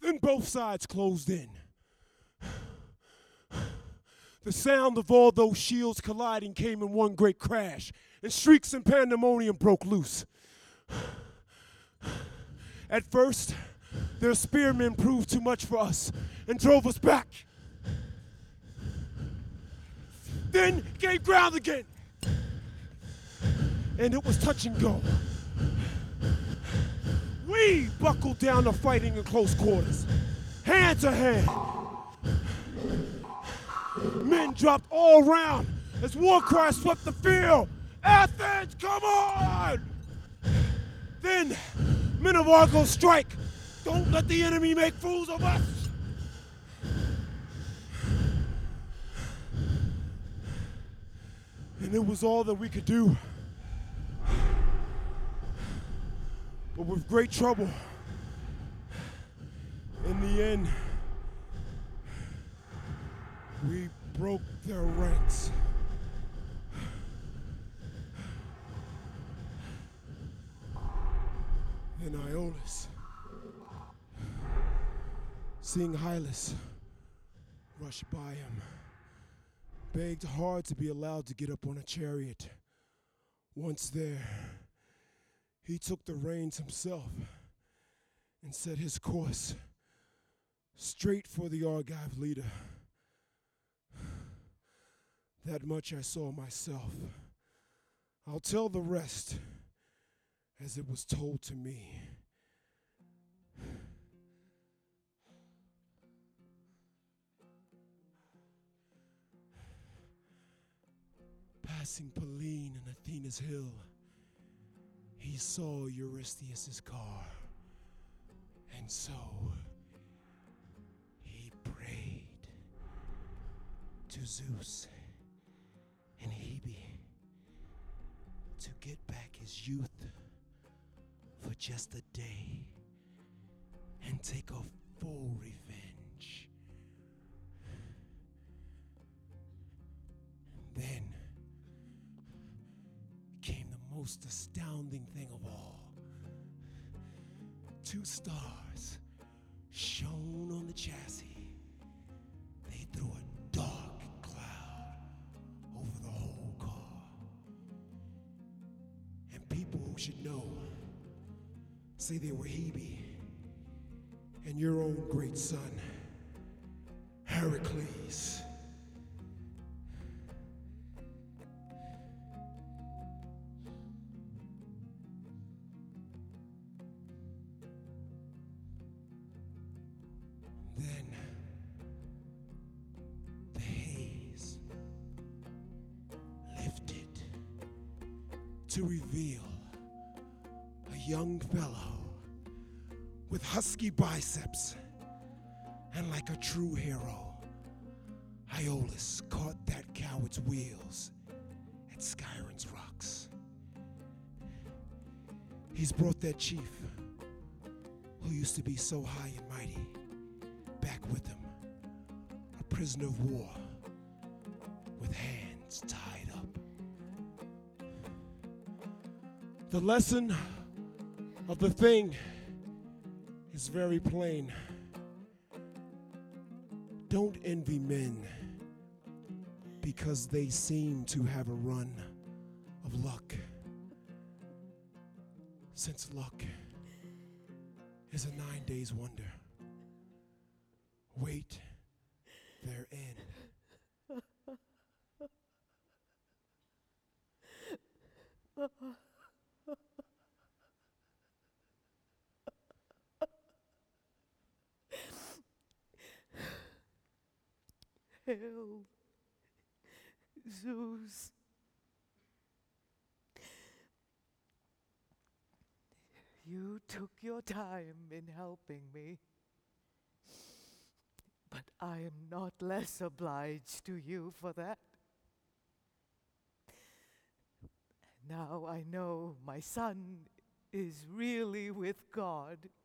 and both sides closed in. The sound of all those shields colliding came in one great crash, and shrieks and pandemonium broke loose. At first, their spearmen proved too much for us and drove us back. Then gave ground again, and it was touch and go. We buckled down to fighting in close quarters, hand to hand. Men dropped all around as war cries swept the field. Athens, come on! Then, men of Argos strike. Don't let the enemy make fools of us. And it was all that we could do. But with great trouble, in the end, we broke their ranks. Then Iolaus, seeing Hylas rush by him, begged hard to be allowed to get up on a chariot. Once there, he took the reins himself and set his course straight for the Argive leader. That much I saw myself. I'll tell the rest as it was told to me. Passing Pallene and Athena's hill, he saw Eurystheus' car, and so he prayed to Zeus and Hebe to get back his youth for just a day and take a full revenge. And then came the most astounding thing of all. 2 stars shone on the chassis. They threw a dark cloud over the whole car. And people who should know say they were Hebe and your own great son, Heracles. Then the haze lifted to reveal a young fellow with husky biceps, and like a true hero, Iolaus caught that coward's wheels at Skyron's rocks. He's brought that chief, who used to be so high and mighty, back with him, a prisoner of war, with hands tied up. The lesson of the thing is very plain. Don't envy men because they seem to have a run of luck, since luck is a 9 days wonder. Wait their end. Hail, Zeus. You took your time in helping me, but I am not less obliged to you for that. Now I know my son is really with God.